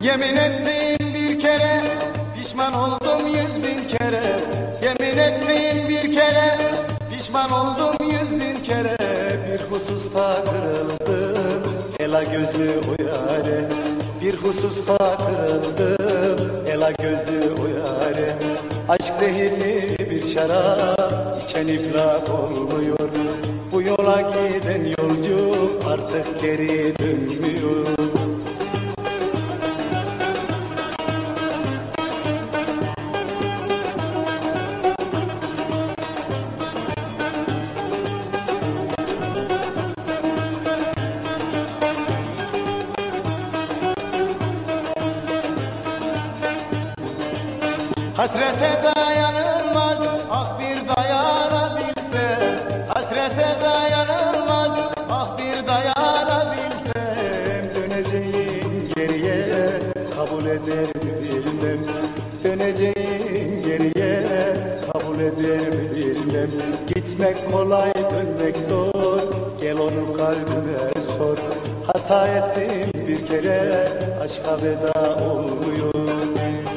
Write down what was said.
Yemin ettim bir kere, pişman oldum 100.000 kere. Yemin ettim bir kere, pişman oldum 100.000 kere. Bir hususta kırıldım, ela gözlü o yâre. Bir hususta kırıldım, ela gözlü o yâre. Aşk zehirli bir şarap, içen iflah olmuyor. Bu yola giden yolcu artık geri dönmüyor. Hasrete dayanılmaz, ah bir dayanabilse. Hasrete dayanılmaz, ah bir dayanabilsem. Döneceğim geriye, kabul eder bilmem. Döneceğim geriye, kabul eder bilmem. Gitmek kolay, dönmek zor, gel onu kalbime sor. Hata ettim bir kere, aşka veda olmuyor.